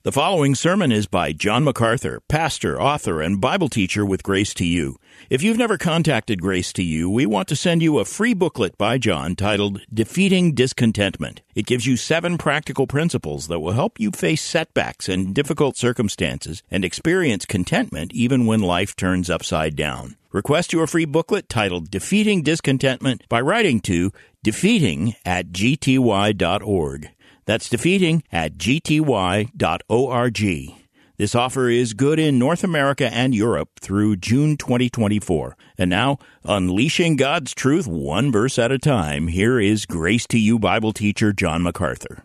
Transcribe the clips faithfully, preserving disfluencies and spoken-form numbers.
The following sermon is by John MacArthur, pastor, author, and Bible teacher with Grace to You. If you've never contacted Grace to You, we want to send you a free booklet by John titled Defeating Discontentment. It gives you seven practical principles that will help you face setbacks and difficult circumstances and experience contentment even when life turns upside down. Request your free booklet titled Defeating Discontentment by writing to defeating at g t y dot org. That's defeating at g t y dot org. This offer is good in North America and Europe through June twenty twenty-four. And now, unleashing God's truth one verse at a time, here is Grace to You Bible teacher John MacArthur.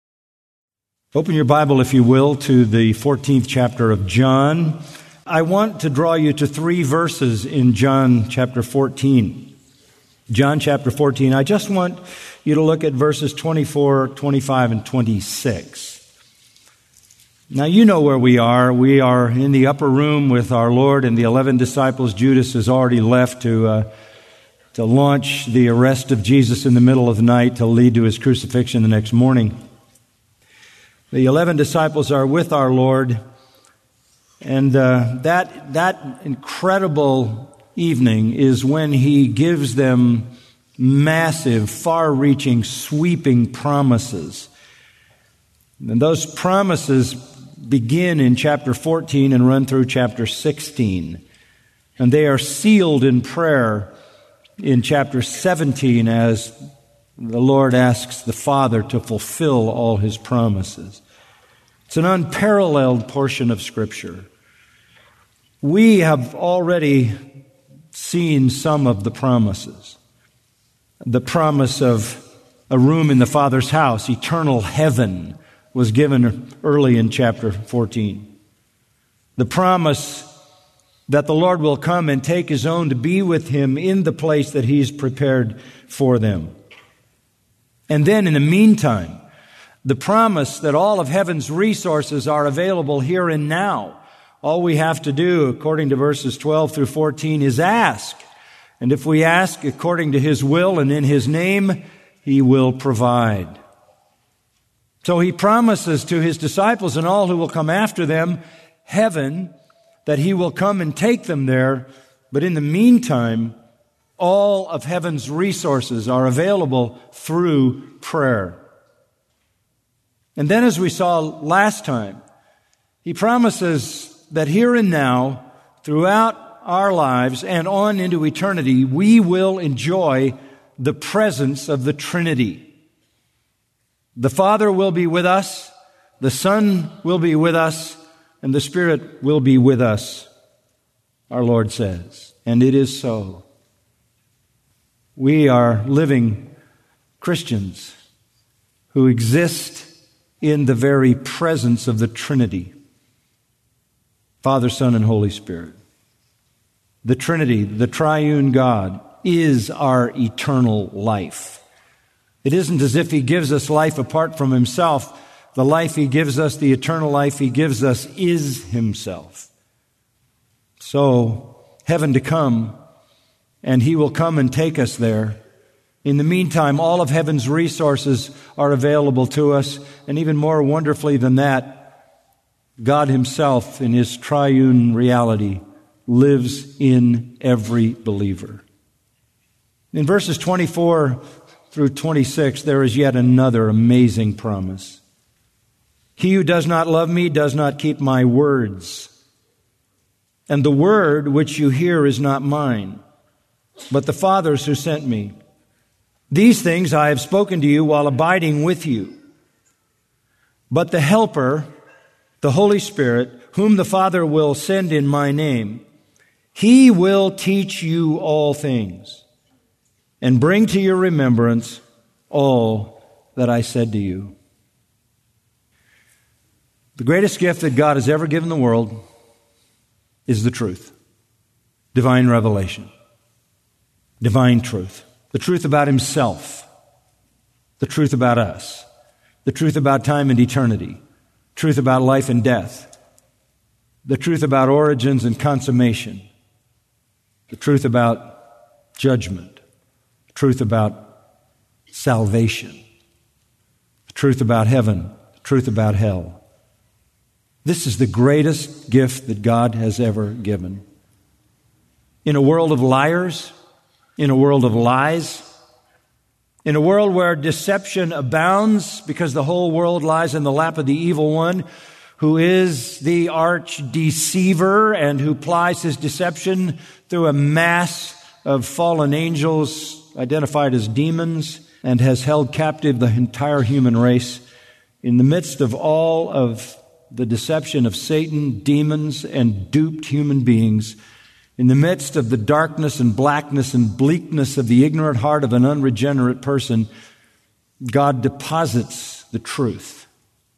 Open your Bible, if you will, to the fourteenth chapter of John. I want to draw you to three verses in John chapter fourteen. John chapter fourteen. I just want you to look at verses twenty-four, twenty-five, and twenty-six. Now, you know where we are. We are in the upper room with our Lord and the eleven disciples. Judas has already left to uh, to launch the arrest of Jesus in the middle of the night to lead to his crucifixion the next morning. The eleven disciples are with our Lord, and uh, that that incredible evening is when he gives them massive, far-reaching, sweeping promises. And those promises begin in chapter fourteen and run through chapter sixteen. And they are sealed in prayer in chapter seventeen as the Lord asks the Father to fulfill all his promises. It's an unparalleled portion of Scripture. We have already seen some of the promises. The promise of a room in the Father's house, eternal heaven, was given early in chapter fourteen. The promise that the Lord will come and take his own to be with him in the place that he's prepared for them. And then in the meantime, the promise that all of heaven's resources are available here and now. All we have to do, according to verses twelve through fourteen, is ask. And if we ask according to his will and in his name, he will provide. So he promises to his disciples and all who will come after them heaven, that he will come and take them there. But in the meantime, all of heaven's resources are available through prayer. And then, as we saw last time, he promises that here and now, throughout our lives and on into eternity, we will enjoy the presence of the Trinity. The Father will be with us, the Son will be with us, and the Spirit will be with us, our Lord says. And it is so. We are living Christians who exist in the very presence of the Trinity. Father, Son, and Holy Spirit. The Trinity, the triune God, is our eternal life. It isn't as if he gives us life apart from himself. The life he gives us, the eternal life he gives us, is himself. So, heaven to come, and he will come and take us there. In the meantime, all of heaven's resources are available to us, and even more wonderfully than that, God himself, in his triune reality, lives in every believer. In verses twenty-four through twenty-six, there is yet another amazing promise. He who does not love me does not keep my words. And the word which you hear is not mine, but the Father's who sent me. These things I have spoken to you while abiding with you. But the Helper, the Holy Spirit, whom the Father will send in my name, he will teach you all things and bring to your remembrance all that I said to you. The greatest gift that God has ever given the world is the truth. Divine revelation. Divine truth. The truth about himself. The truth about us. The truth about time and eternity. Truth about life and death. The truth about origins and consummation. The truth about judgment. The truth about salvation. The truth about heaven. The truth about hell. This is the greatest gift that God has ever given. In a world of liars, in a world of lies, in a world where deception abounds because the whole world lies in the lap of the evil one, who is the arch deceiver and who plies his deception through a mass of fallen angels identified as demons and has held captive the entire human race. In the midst of all of the deception of Satan, demons, and duped human beings, in the midst of the darkness and blackness and bleakness of the ignorant heart of an unregenerate person, God deposits the truth.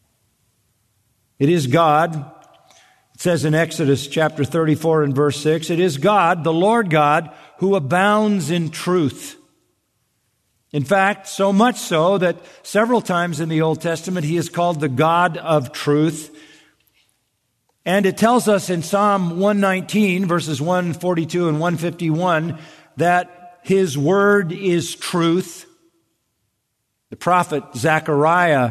It is God, it says in Exodus chapter thirty-four and verse six, it is God, the Lord God, who abounds in truth. In fact, so much so that several times in the Old Testament he is called the God of truth. And it tells us in Psalm one nineteen, verses one forty-two and one fifty-one, that his word is truth. The prophet Zechariah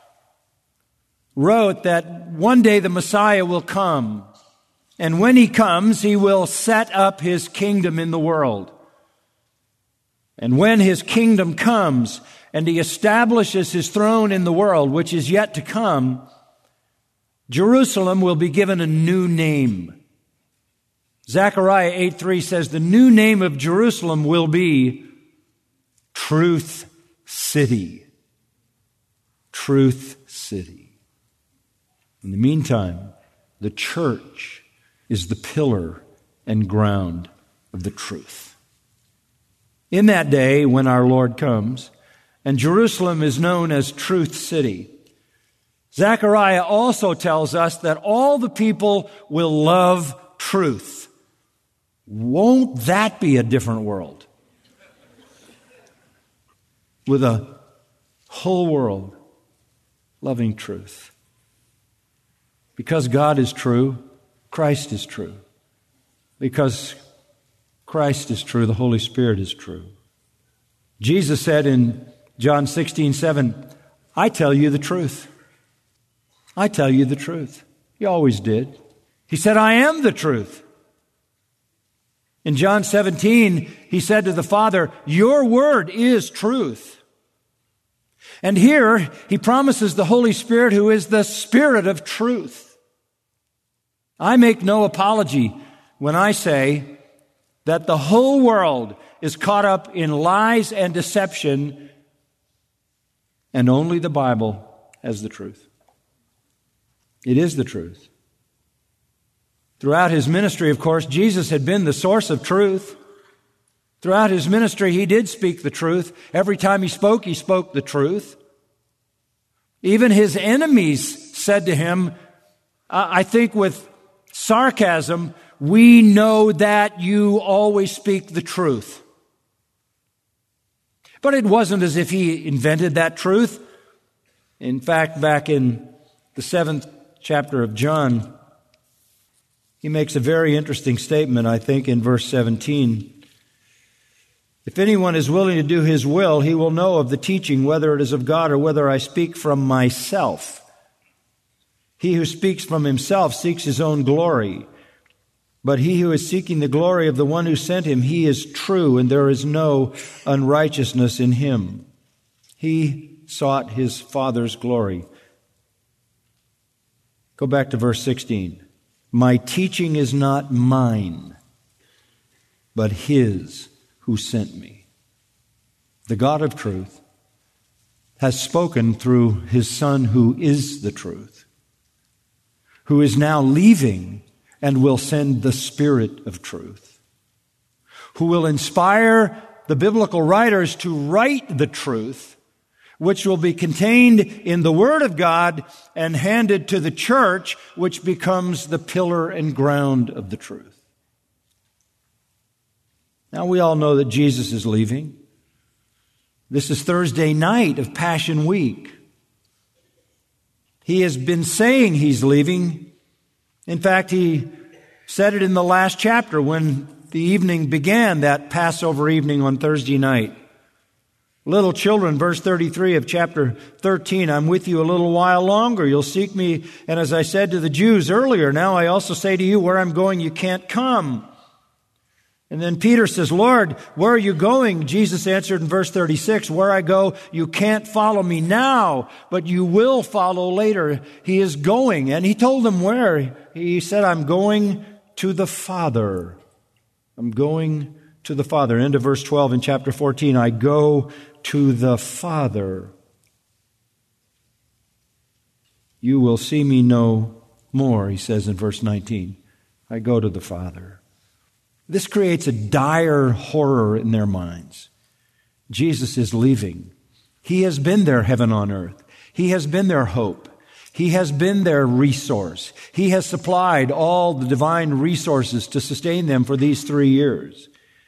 wrote that one day the Messiah will come, and when he comes, he will set up his kingdom in the world. And when his kingdom comes and he establishes his throne in the world, which is yet to come, Jerusalem will be given a new name. Zechariah eight three says the new name of Jerusalem will be Truth City. Truth City. In the meantime, the church is the pillar and ground of the truth. In that day when our Lord comes, and Jerusalem is known as Truth City, Zechariah also tells us that all the people will love truth. Won't that be a different world? With a whole world loving truth. Because God is true, Christ is true. Because Christ is true, the Holy Spirit is true. Jesus said in John sixteen seven, I tell you the truth. I tell you the truth. He always did. He said, I am the truth. In John seventeen, he said to the Father, your word is truth. And here, he promises the Holy Spirit, who is the Spirit of truth. I make no apology when I say that the whole world is caught up in lies and deception, and only the Bible has the truth. It is the truth. Throughout his ministry, of course, Jesus had been the source of truth. Throughout his ministry, he did speak the truth. Every time he spoke, he spoke the truth. Even his enemies said to him, I think with sarcasm, we know that you always speak the truth. But it wasn't as if he invented that truth. In fact, back in the seventh chapter of John, he makes a very interesting statement, I think, in verse seventeen. If anyone is willing to do his will, he will know of the teaching, whether it is of God or whether I speak from myself. He who speaks from himself seeks his own glory. But he who is seeking the glory of the one who sent him, he is true, and there is no unrighteousness in him. He sought his Father's glory. Go back to verse sixteen. My teaching is not mine, but his who sent me. The God of truth has spoken through his Son, who is the truth, who is now leaving and will send the Spirit of truth, who will inspire the biblical writers to write the truth, which will be contained in the Word of God and handed to the church, which becomes the pillar and ground of the truth. Now, we all know that Jesus is leaving. This is Thursday night of Passion Week. He has been saying he's leaving. In fact, he said it in the last chapter when the evening began, that Passover evening on Thursday night. Little children, verse thirty-three of chapter thirteen, I'm with you a little while longer. You'll seek me. And as I said to the Jews earlier, now I also say to you, where I'm going, you can't come. And then Peter says, Lord, where are you going? Jesus answered in verse thirty-six, where I go, you can't follow me now, but you will follow later. He is going. And he told them where. He said, I'm going to the Father. I'm going to the Father. End of verse twelve in chapter fourteen, I go to the Father. You will see me no more, he says in verse nineteen. I go to the Father. This creates a dire horror in their minds. Jesus is leaving. He has been their heaven on earth. He has been their hope. He has been their resource. He has supplied all the divine resources to sustain them for these three years.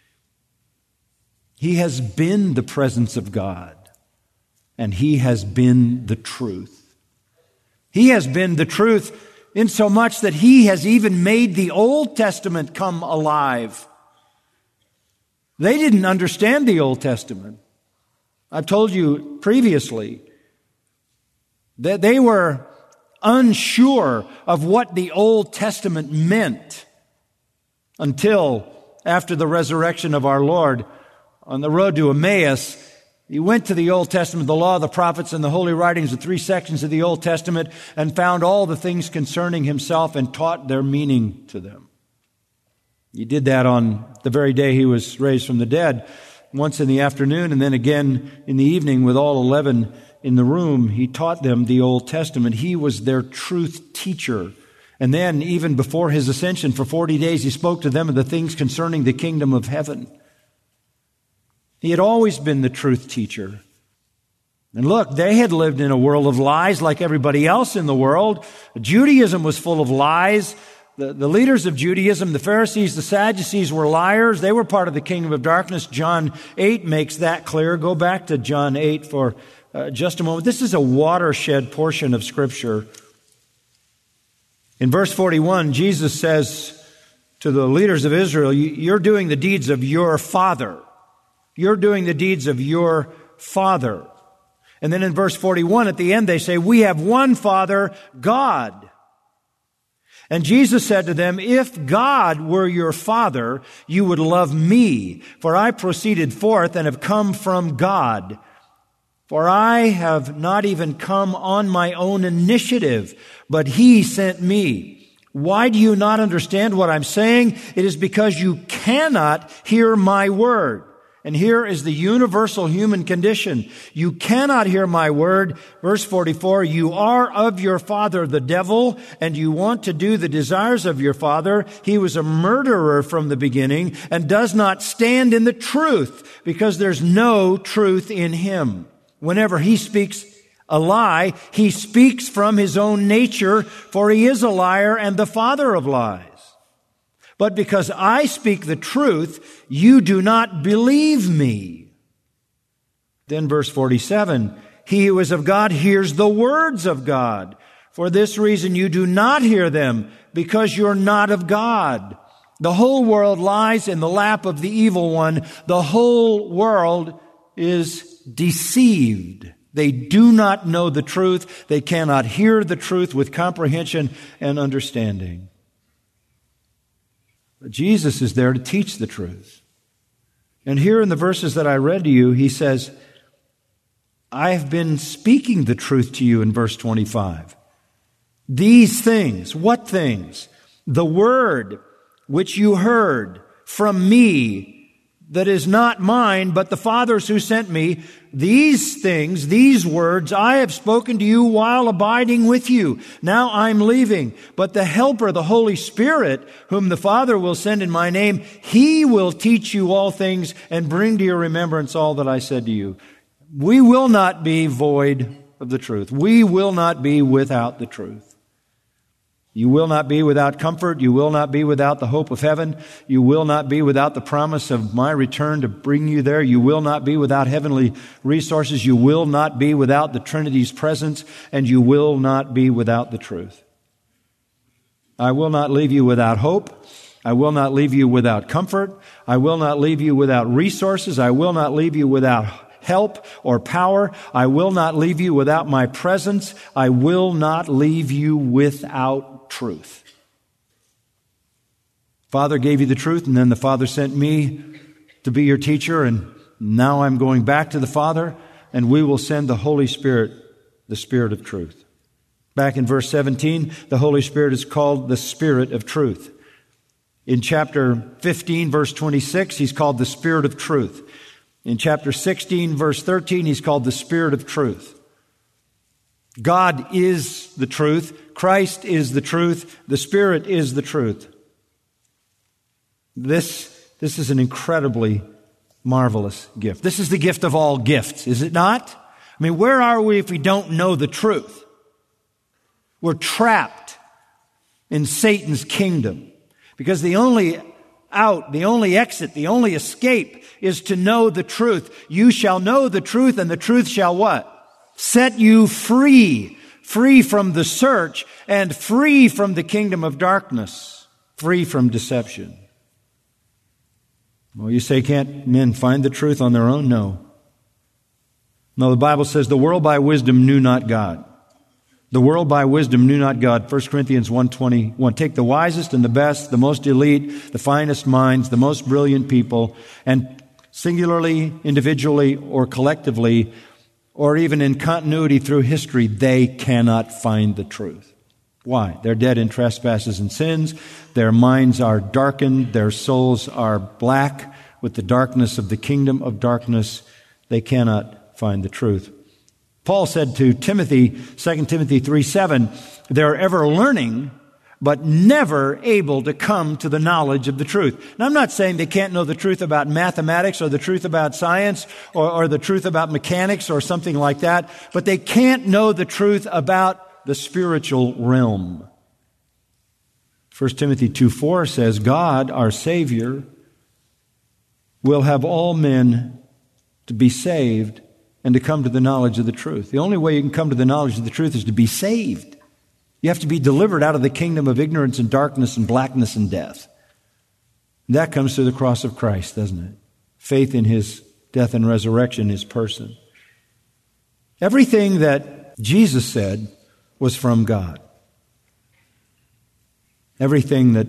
He has been the presence of God, and He has been the truth. He has been the truth in so much that He has even made the Old Testament come alive. They didn't understand the Old Testament. I've told you previously that they were unsure of what the Old Testament meant until after the resurrection of our Lord. On the road to Emmaus, he went to the Old Testament, the law, the prophets, and the holy writings, the three sections of the Old Testament, and found all the things concerning himself and taught their meaning to them. He did that on the very day he was raised from the dead, once in the afternoon and then again in the evening with all eleven in the room. He taught them the Old Testament. He was their truth teacher. And then, even before his ascension, for forty days, he spoke to them of the things concerning the kingdom of heaven. He had always been the truth teacher. And look, they had lived in a world of lies like everybody else in the world. Judaism was full of lies. The, the leaders of Judaism, the Pharisees, the Sadducees, were liars. They were part of the kingdom of darkness. John eight makes that clear. Go back to John eight for uh, just a moment. This is a watershed portion of Scripture. In verse forty-one, Jesus says to the leaders of Israel, you're doing the deeds of your father. You're doing the deeds of your father. And then in verse forty-one, at the end, they say, we have one Father, God. And Jesus said to them, if God were your Father, you would love me, for I proceeded forth and have come from God. For I have not even come on my own initiative, but He sent me. Why do you not understand what I'm saying? It is because you cannot hear my word. And here is the universal human condition. You cannot hear my word. Verse forty-four, you are of your father the devil, and you want to do the desires of your father. He was a murderer from the beginning and does not stand in the truth, because there's no truth in him. Whenever he speaks a lie, he speaks from his own nature, for he is a liar and the father of lies. But because I speak the truth, you do not believe me. Then verse forty-seven, he who is of God hears the words of God. For this reason you do not hear them, because you're not of God. The whole world lies in the lap of the evil one. The whole world is deceived. They do not know the truth. They cannot hear the truth with comprehension and understanding. Jesus is there to teach the truth. And here in the verses that I read to you, he says, I have been speaking the truth to you in verse twenty-five. These things, what things? The word which you heard from me, that is not mine, but the Father's who sent me. These things, these words, I have spoken to you while abiding with you. Now I'm leaving. But the Helper, the Holy Spirit, whom the Father will send in my name, He will teach you all things and bring to your remembrance all that I said to you. We will not be void of the truth. We will not be without the truth. You will not be without comfort. You will not be without the hope of heaven. You will not be without the promise of my return to bring you there. You will not be without heavenly resources. You will not be without the Trinity's presence. And you will not be without the truth. I will not leave you without hope. I will not leave you without comfort. I will not leave you without resources. I will not leave you without help or power. I will not leave you without my presence. I will not leave you without truth. Father gave you the truth, and then the Father sent me to be your teacher, and now I'm going back to the Father, and we will send the Holy Spirit, the Spirit of truth. Back in verse seventeen, the Holy Spirit is called the Spirit of truth. In chapter fifteen, verse twenty-six, He's called the Spirit of truth. In chapter sixteen, verse thirteen, He's called the Spirit of truth. God is the truth. Christ is the truth. The Spirit is the truth. This, this is an incredibly marvelous gift. This is the gift of all gifts, is it not? I mean, where are we if we don't know the truth? We're trapped in Satan's kingdom because the only out, the only exit, the only escape is to know the truth. You shall know the truth, and the truth shall what? Set you free, free from the search and free from the kingdom of darkness, free from deception. Well, you say, can't men find the truth on their own? No. No, the Bible says the world by wisdom knew not God. The world by wisdom knew not God. First Corinthians one twenty-one. Take the wisest and the best, the most elite, the finest minds, the most brilliant people, and singularly, individually, or collectively, or even in continuity through history, they cannot find the truth. Why? They're dead in trespasses and sins. Their minds are darkened. Their souls are black with the darkness of the kingdom of darkness. They cannot find the truth. Paul said to Timothy, Second Timothy three seven, they're ever learning, but never able to come to the knowledge of the truth. Now, I'm not saying they can't know the truth about mathematics or the truth about science or, or the truth about mechanics or something like that, but they can't know the truth about the spiritual realm. First Timothy two four says, God, our Savior, will have all men to be saved and to come to the knowledge of the truth. The only way you can come to the knowledge of the truth is to be saved. You have to be delivered out of the kingdom of ignorance and darkness and blackness and death. And that comes through the cross of Christ, doesn't it? Faith in His death and resurrection, His person. Everything that Jesus said was from God. Everything that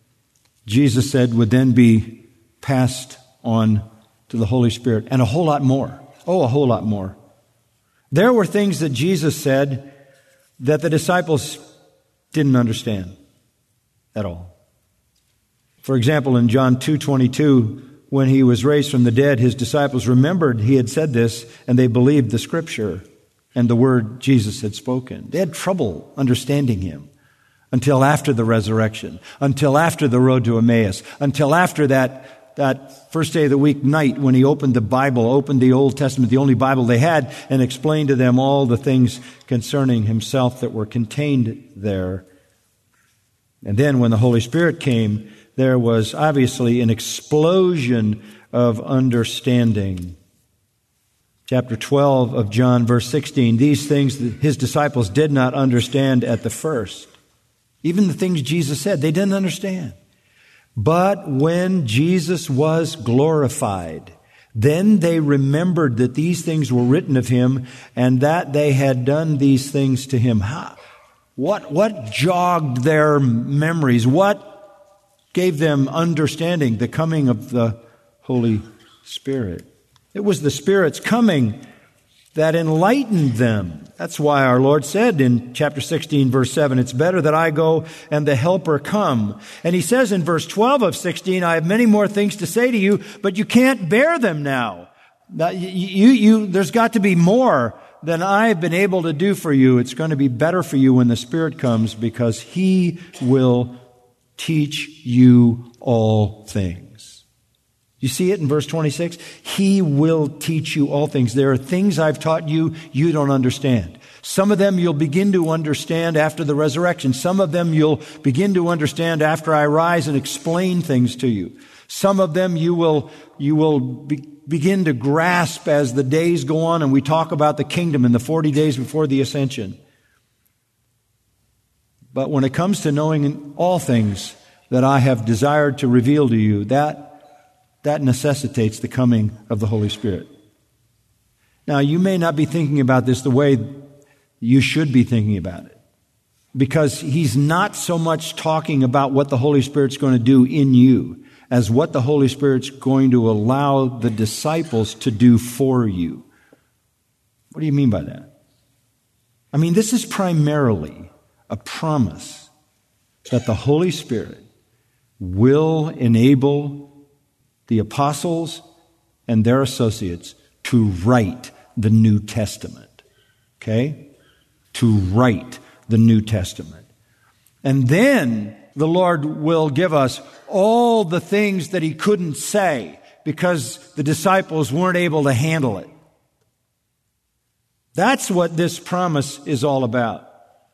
Jesus said would then be passed on to the Holy Spirit, and a whole lot more. Oh, a whole lot more. There were things that Jesus said that the disciples didn't understand at all. For example, in John two twenty-two, when He was raised from the dead, His disciples remembered He had said this, and they believed the Scripture and the word Jesus had spoken. They had trouble understanding Him until after the resurrection, until after the road to Emmaus, until after that, that first day of the week night when He opened the Bible, opened the Old Testament, the only Bible they had, and explained to them all the things concerning Himself that were contained there. And then when the Holy Spirit came, there was obviously an explosion of understanding. Chapter twelve of John, verse sixteen, these things that His disciples did not understand at the first. Even the things Jesus said, they didn't understand. But when Jesus was glorified, then they remembered that these things were written of Him and that they had done these things to Him. How? What, what jogged their memories? What gave them understanding? The coming of the Holy Spirit. It was the Spirit's coming that enlightened them. That's why our Lord said in chapter sixteen, verse seven, it's better that I go and the Helper come. And He says in verse twelve of sixteen, I have many more things to say to you, but you can't bear them now. Now you, you, you, there's got to be more than I've been able to do for you. It's going to be better for you when the Spirit comes because He will teach you all things. You see it in verse twenty-six? He will teach you all things. There are things I've taught you you don't understand. Some of them you'll begin to understand after the resurrection. Some of them you'll begin to understand after I rise and explain things to you. Some of them you will you will be, begin to grasp as the days go on and we talk about the kingdom in the forty days before the ascension. But when it comes to knowing all things that I have desired to reveal to you, that That necessitates the coming of the Holy Spirit. Now, you may not be thinking about this the way you should be thinking about it, because he's not so much talking about what the Holy Spirit's going to do in you as what the Holy Spirit's going to allow the disciples to do for you. What do you mean by that? I mean, this is primarily a promise that the Holy Spirit will enable the apostles and their associates to write the New Testament. Okay? To write the New Testament. And then the Lord will give us all the things that he couldn't say because the disciples weren't able to handle it. That's what this promise is all about.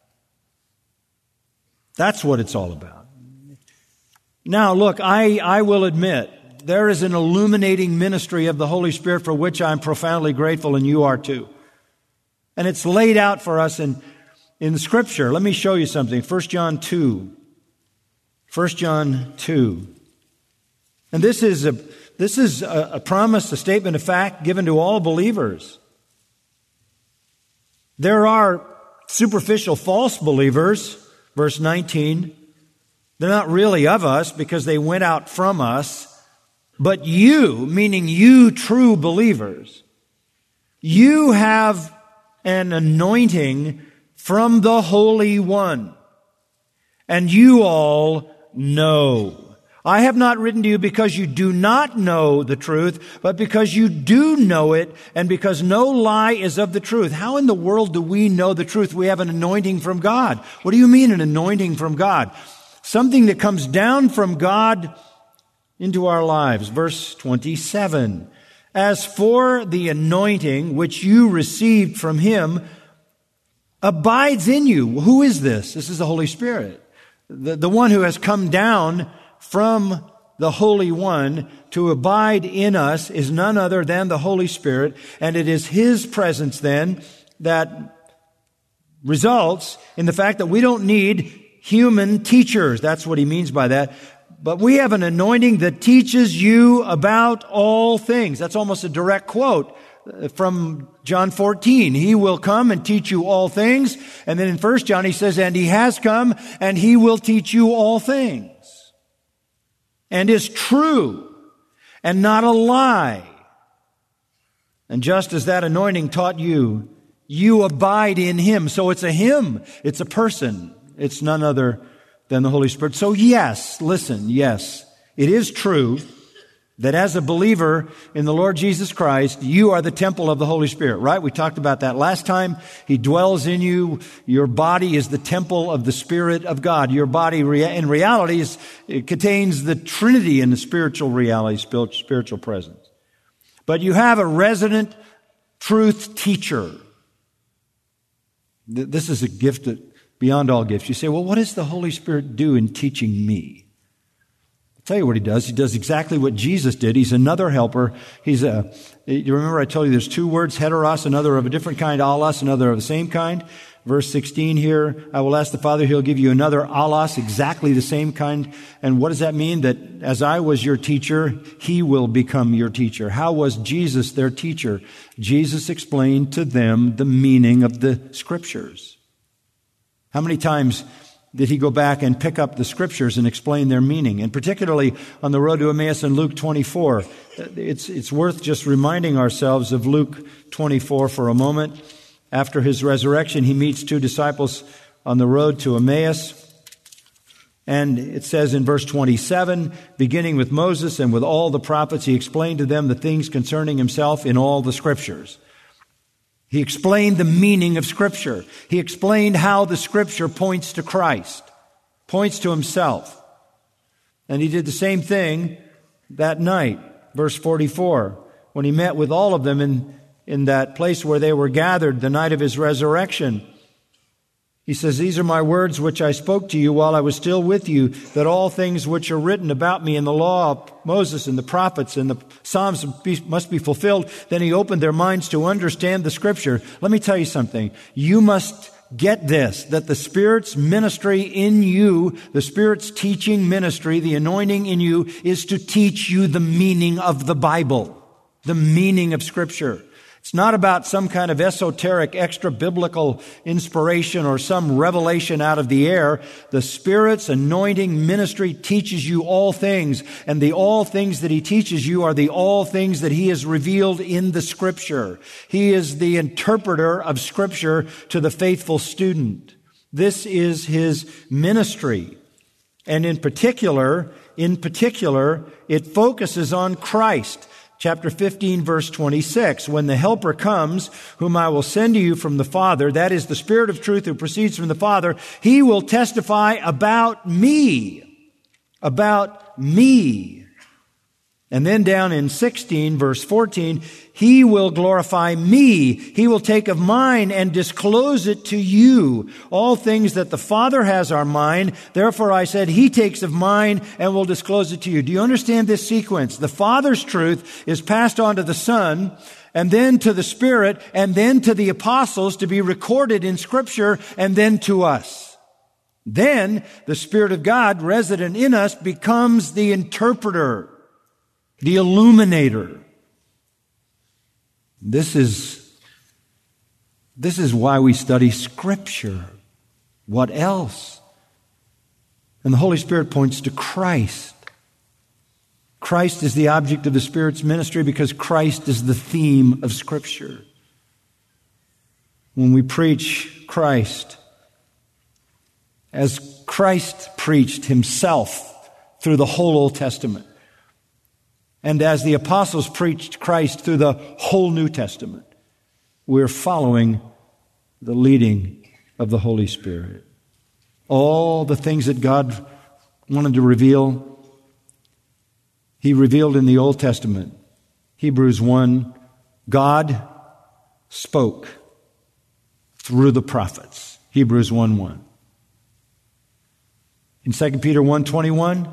That's what it's all about. Now, look, I, I will admit, there is an illuminating ministry of the Holy Spirit for which I'm profoundly grateful, and you are too. And it's laid out for us in, in Scripture. Let me show you something. First John two. First John two. And this is a, this is a, a promise, a statement of fact given to all believers. There are superficial false believers, verse nineteen. They're not really of us because they went out from us. But you, meaning you true believers, you have an anointing from the Holy One. And you all know. I have not written to you because you do not know the truth, but because you do know it, and because no lie is of the truth. How in the world do we know the truth? We have an anointing from God. What do you mean an anointing from God? Something that comes down from God into our lives. Verse twenty-seven. As for the anointing which you received from him, abides in you. Who is this? This is the Holy Spirit. The, the one who has come down from the Holy One to abide in us is none other than the Holy Spirit. And it is his presence then that results in the fact that we don't need human teachers. That's what he means by that. But we have an anointing that teaches you about all things. That's almost a direct quote from John fourteen. He will come and teach you all things. And then in First John he says, and he has come and he will teach you all things. And is true and not a lie. And just as that anointing taught you, you abide in him. So it's a him. It's a person. It's none other than the Holy Spirit. So yes, listen, yes, it is true that as a believer in the Lord Jesus Christ, you are the temple of the Holy Spirit, right? We talked about that last time. He dwells in you. Your body is the temple of the Spirit of God. Your body, in reality, is, it contains the Trinity in the spiritual reality, spiritual presence. But you have a resident truth teacher. This is a gift that beyond all gifts. You say, well, what does the Holy Spirit do in teaching me? I'll tell you what he does. He does exactly what Jesus did. He's another helper. He's a, you remember I told you there's two words, heteros, another of a different kind, allos, another of the same kind. Verse sixteen here, I will ask the Father, he'll give you another allos, exactly the same kind. And what does that mean? That as I was your teacher, he will become your teacher. How was Jesus their teacher? Jesus explained to them the meaning of the Scriptures. How many times did he go back and pick up the Scriptures and explain their meaning? And particularly on the road to Emmaus in Luke twenty-four, it's, it's worth just reminding ourselves of Luke twenty-four for a moment. After his resurrection, he meets two disciples on the road to Emmaus. And it says in verse twenty-seven, beginning with Moses and with all the prophets, he explained to them the things concerning himself in all the Scriptures. He explained the meaning of Scripture. He explained how the Scripture points to Christ, points to himself. And he did the same thing that night, verse forty-four, when he met with all of them in, in that place where they were gathered the night of his resurrection. He says, these are my words which I spoke to you while I was still with you, that all things which are written about me in the law of Moses and the prophets and the Psalms must be fulfilled. Then he opened their minds to understand the Scripture. Let me tell you something. You must get this, that the Spirit's ministry in you, the Spirit's teaching ministry, the anointing in you, is to teach you the meaning of the Bible, the meaning of Scripture. It's not about some kind of esoteric, extra-biblical inspiration or some revelation out of the air. The Spirit's anointing ministry teaches you all things, and the all things that He teaches you are the all things that He has revealed in the Scripture. He is the interpreter of Scripture to the faithful student. This is His ministry. And in particular, in particular, it focuses on Christ. Chapter fifteen, verse twenty-six, when the Helper comes, whom I will send to you from the Father, that is the Spirit of truth who proceeds from the Father, He will testify about me. About me. And then down in sixteen, verse fourteen, He will glorify me. He will take of mine and disclose it to you. All things that the Father has are mine. Therefore I said, He takes of mine and will disclose it to you. Do you understand this sequence? The Father's truth is passed on to the Son, and then to the Spirit, and then to the apostles to be recorded in Scripture, and then to us. Then the Spirit of God resident in us becomes the interpreter, the illuminator. This is, this is why we study Scripture. What else? And the Holy Spirit points to Christ. Christ is the object of the Spirit's ministry because Christ is the theme of Scripture. When we preach Christ, as Christ preached Himself through the whole Old Testament, and as the apostles preached Christ through the whole New Testament, we're following the leading of the Holy Spirit. All the things that God wanted to reveal, He revealed in the Old Testament. Hebrews one, God spoke through the prophets. Hebrews one one. In Second Peter one twenty-one,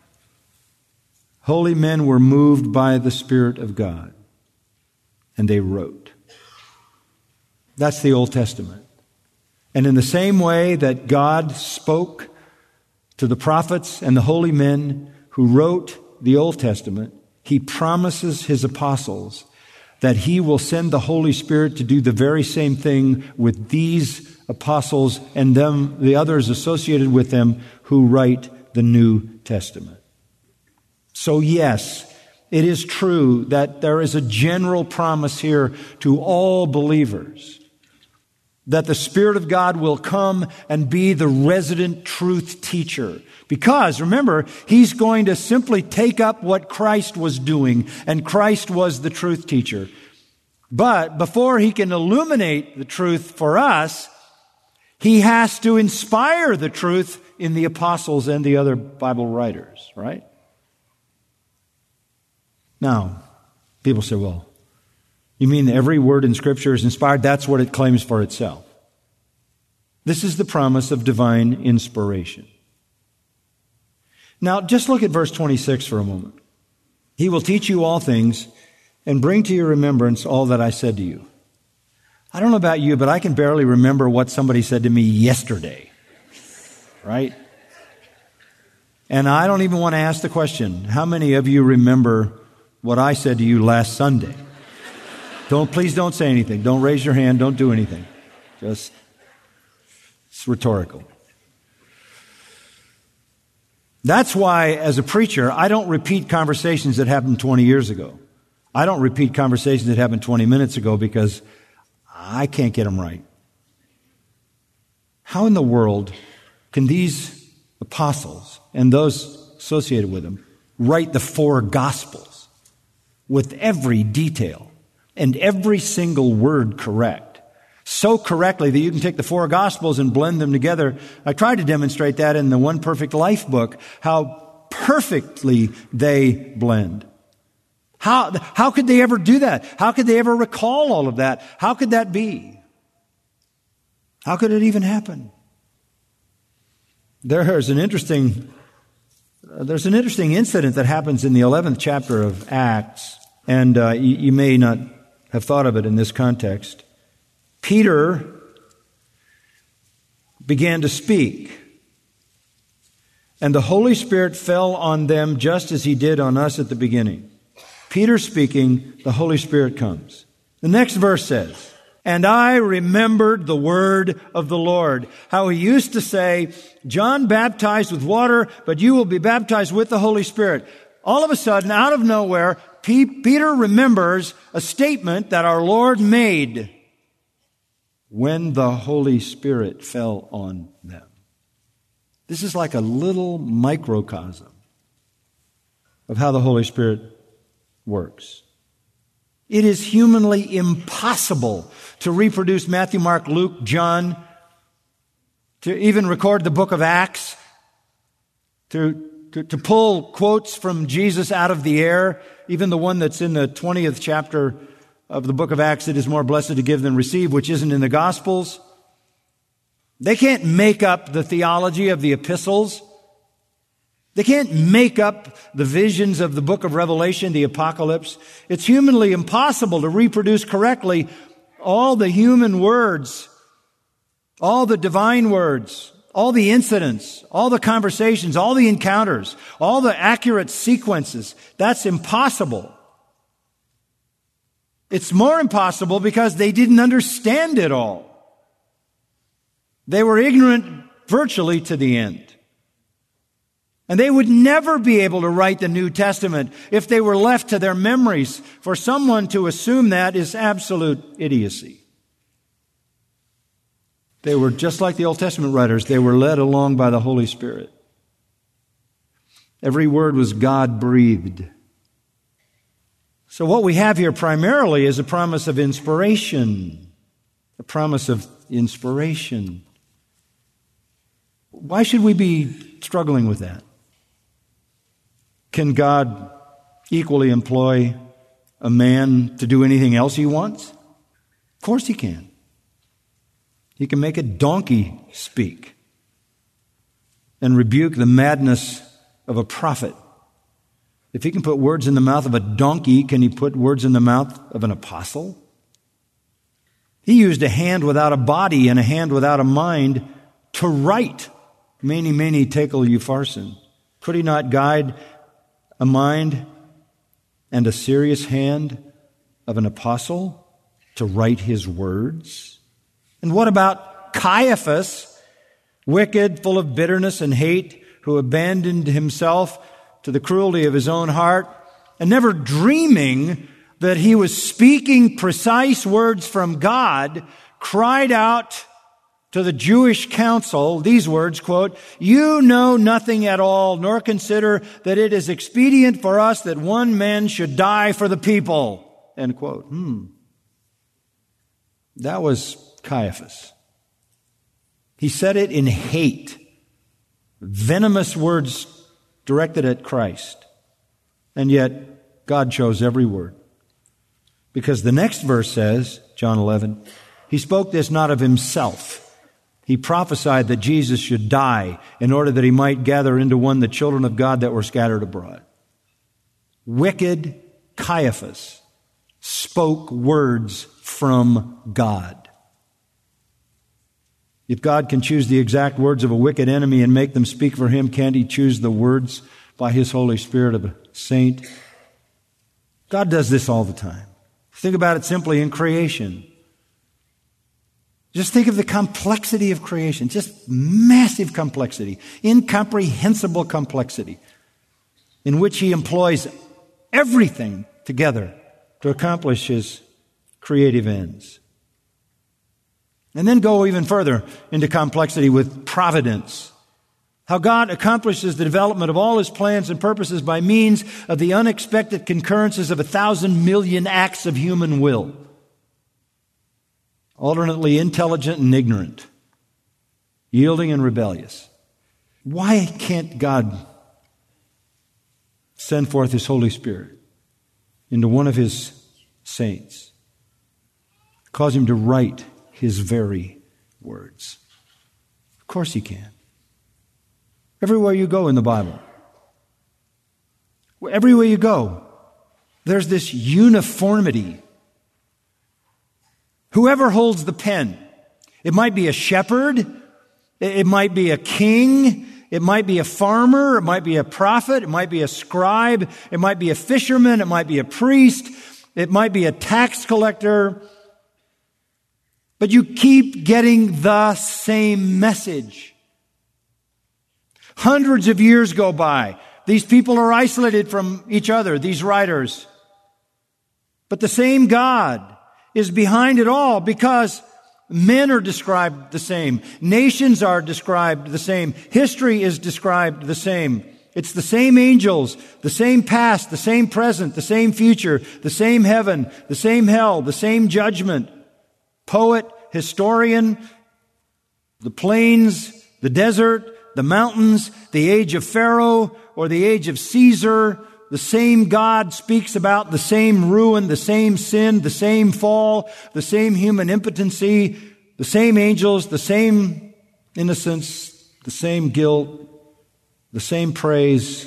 holy men were moved by the Spirit of God, and they wrote. That's the Old Testament. And in the same way that God spoke to the prophets and the holy men who wrote the Old Testament, He promises His apostles that He will send the Holy Spirit to do the very same thing with these apostles and them, the others associated with them who write the New Testament. So yes, it is true that there is a general promise here to all believers that the Spirit of God will come and be the resident truth teacher. Because, remember, He's going to simply take up what Christ was doing, and Christ was the truth teacher. But before He can illuminate the truth for us, He has to inspire the truth in the apostles and the other Bible writers, right? Now, people say, well, you mean every word in Scripture is inspired? That's what it claims for itself. This is the promise of divine inspiration. Now, just look at verse twenty-six for a moment. He will teach you all things and bring to your remembrance all that I said to you. I don't know about you, but I can barely remember what somebody said to me yesterday. Right? And I don't even want to ask the question, how many of you remember what I said to you last Sunday? Don't, please don't say anything. Don't raise your hand. Don't do anything. Just, it's rhetorical. That's why, as a preacher, I don't repeat conversations that happened twenty years ago. I don't repeat conversations that happened twenty minutes ago because I can't get them right. How in the world can these apostles and those associated with them write the four Gospels with every detail and every single word correct? So correctly that you can take the four Gospels and blend them together. I tried to demonstrate that in the One Perfect Life book, how perfectly they blend. How, how could they ever do that? How could they ever recall all of that? How could that be? How could it even happen? There is an interesting, there's an interesting incident that happens in the eleventh chapter of Acts, and uh, you, you may not have thought of it in this context. Peter began to speak, and the Holy Spirit fell on them just as He did on us at the beginning. Peter speaking, the Holy Spirit comes. The next verse says, "And I remembered the word of the Lord," how he used to say, "John baptized with water, but you will be baptized with the Holy Spirit." All of a sudden, out of nowhere, P- Peter remembers a statement that our Lord made when the Holy Spirit fell on them. This is like a little microcosm of how the Holy Spirit works. It is humanly impossible to reproduce Matthew, Mark, Luke, John, to even record the book of Acts, to, to, to pull quotes from Jesus out of the air, even the one that's in the twentieth chapter of the book of Acts, "It is more blessed to give than receive," which isn't in the Gospels. They can't make up the theology of the epistles. They can't make up the visions of the book of Revelation, the Apocalypse. It's humanly impossible to reproduce correctly all the human words, all the divine words, all the incidents, all the conversations, all the encounters, all the accurate sequences. That's impossible. It's more impossible because they didn't understand it all. They were ignorant virtually to the end. And they would never be able to write the New Testament if they were left to their memories. For someone to assume that is absolute idiocy. They were just like the Old Testament writers. They were led along by the Holy Spirit. Every word was God-breathed. So what we have here primarily is a promise of inspiration. A promise of inspiration. Why should we be struggling with that? Can God equally employ a man to do anything else he wants? Of course he can. He can make a donkey speak and rebuke the madness of a prophet. If he can put words in the mouth of a donkey, can he put words in the mouth of an apostle? He used a hand without a body and a hand without a mind to write. Mene, mene, tekel, upharsin. Could he not guide a mind and a serious hand of an apostle to write his words? And what about Caiaphas, wicked, full of bitterness and hate, who abandoned himself to the cruelty of his own heart, and never dreaming that he was speaking precise words from God, cried out to the Jewish council these words, quote, "You know nothing at all, nor consider that it is expedient for us that one man should die for the people," end quote. Hmm. That was Caiaphas. He said it in hate, venomous words directed at Christ. And yet, God chose every word. Because the next verse says, John eleven, he spoke this not of himself. He prophesied that Jesus should die in order that he might gather into one the children of God that were scattered abroad. Wicked Caiaphas spoke words from God. If God can choose the exact words of a wicked enemy and make them speak for him, can't he choose the words by his Holy Spirit of a saint? God does this all the time. Think about it simply in creation. Just think of the complexity of creation, just massive complexity, incomprehensible complexity, in which he employs everything together to accomplish his creative ends. And then go even further into complexity with providence. How God accomplishes the development of all his plans and purposes by means of the unexpected concurrences of a thousand million acts of human will. Alternately intelligent and ignorant, yielding and rebellious. Why can't God send forth his Holy Spirit into one of his saints? Cause him to write his very words. Of course he can. Everywhere you go in the Bible, everywhere you go, there's this uniformity. Whoever holds the pen, it might be a shepherd, it might be a king, it might be a farmer, it might be a prophet, it might be a scribe, it might be a fisherman, it might be a priest. It might be a tax collector, but you keep getting the same message. Hundreds of years go by. These people are isolated from each other, these writers. But the same God is behind it all, because men are described the same. Nations are described the same. History is described the same. It's the same angels, the same past, the same present, the same future, the same heaven, the same hell, the same judgment. Poet, historian, the plains, the desert, the mountains, the age of Pharaoh or the age of Caesar, the same God speaks about the same ruin, the same sin, the same fall, the same human impotency, the same angels, the same innocence, the same guilt, the same praise,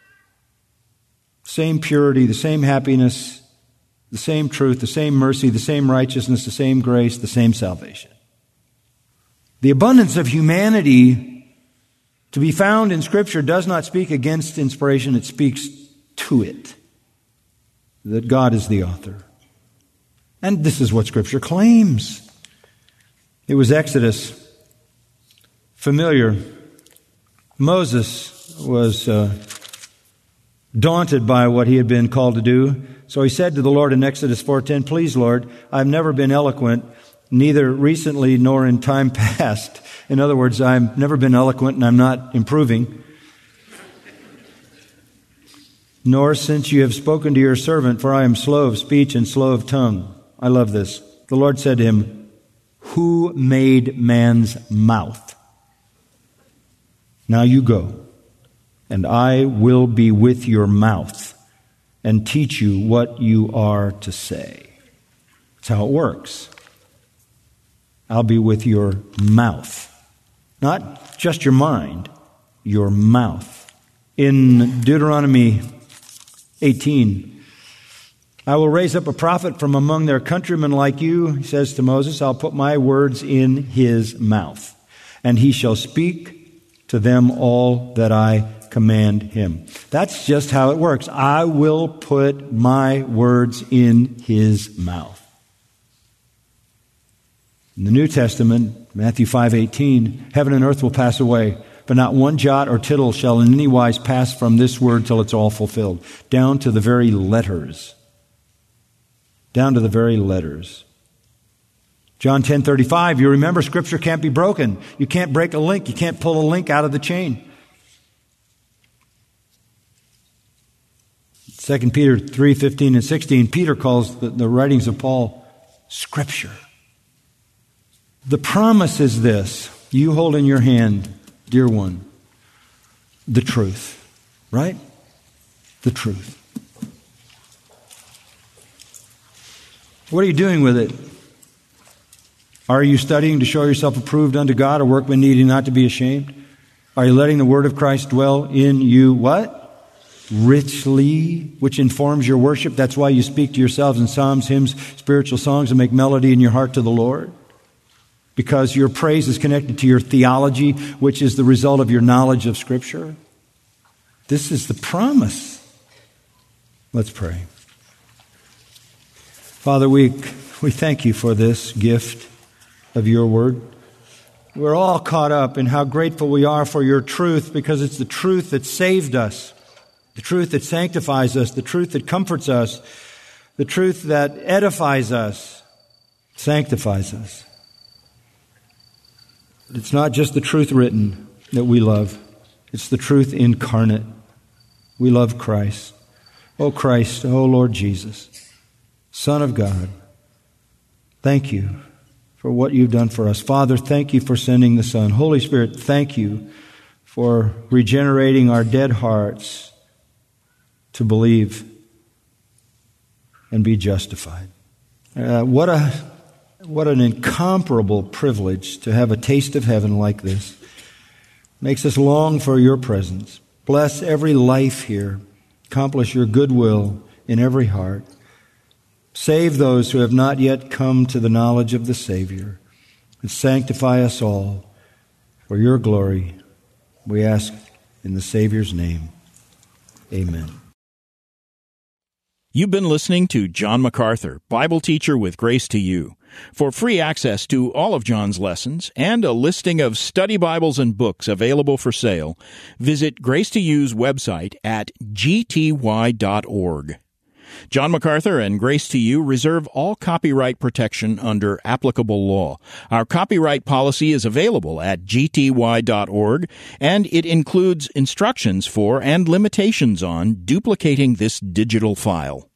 same purity, the same happiness, the same truth, the same mercy, the same righteousness, the same grace, the same salvation. The abundance of humanity to be found in Scripture does not speak against inspiration, it speaks to it. That God is the author. And this is what Scripture claims. It was Exodus. Familiar. Moses was uh, daunted by what he had been called to do. So he said to the Lord in Exodus four ten, "Please, Lord, I've never been eloquent, neither recently nor in time past." In other words, I've never been eloquent and I'm not improving. "Nor since you have spoken to your servant, for I am slow of speech and slow of tongue." I love this. The Lord said to him, "Who made man's mouth? Now you go, and I will be with your mouth and teach you what you are to say." That's how it works. I'll be with your mouth. Not just your mind, your mouth. In Deuteronomy eighteen, "I will raise up a prophet from among their countrymen like you," he says to Moses. "I'll put my words in his mouth, and he shall speak to them all that I command him." That's just how it works. I will put my words in his mouth. In the New Testament, Matthew five eighteen, "Heaven and earth will pass away, but not one jot or tittle shall in any wise pass from this word till it's all fulfilled." Down to the very letters. Down to the very letters. John ten thirty-five, you remember Scripture can't be broken. You can't break a link. You can't pull a link out of the chain. Second Peter three fifteen and sixteen, Peter calls the, the writings of Paul Scripture. The promise is this. You hold in your hand, dear one, the truth. Right? The truth. What are you doing with it? Are you studying to show yourself approved unto God, a workman needing not to be ashamed? Are you letting the word of Christ dwell in you what? Richly, which informs your worship. That's why you speak to yourselves in psalms, hymns, spiritual songs, and make melody in your heart to the Lord. Because your praise is connected to your theology, which is the result of your knowledge of Scripture. This is the promise. Let's pray. Father, we, we thank you for this gift of your word. We're all caught up in how grateful we are for your truth, because it's the truth that saved us, the truth that sanctifies us, the truth that comforts us, the truth that edifies us, sanctifies us. It's not just the truth written that we love. It's the truth incarnate. We love Christ. Oh Christ, oh Lord Jesus, Son of God, thank you for what you've done for us. Father, thank you for sending the Son. Holy Spirit, thank you for regenerating our dead hearts to believe and be justified. Uh, what a What an incomparable privilege to have a taste of heaven like this. Makes us long for your presence. Bless every life here. Accomplish your goodwill in every heart. Save those who have not yet come to the knowledge of the Savior. And sanctify us all for your glory. We ask in the Savior's name. Amen. You've been listening to John MacArthur, Bible teacher with Grace to You. For free access to all of John's lessons and a listing of study Bibles and books available for sale, visit Grace to You's website at g t y dot org. John MacArthur and Grace to You reserve all copyright protection under applicable law. Our copyright policy is available at g t y dot org, and it includes instructions for and limitations on duplicating this digital file.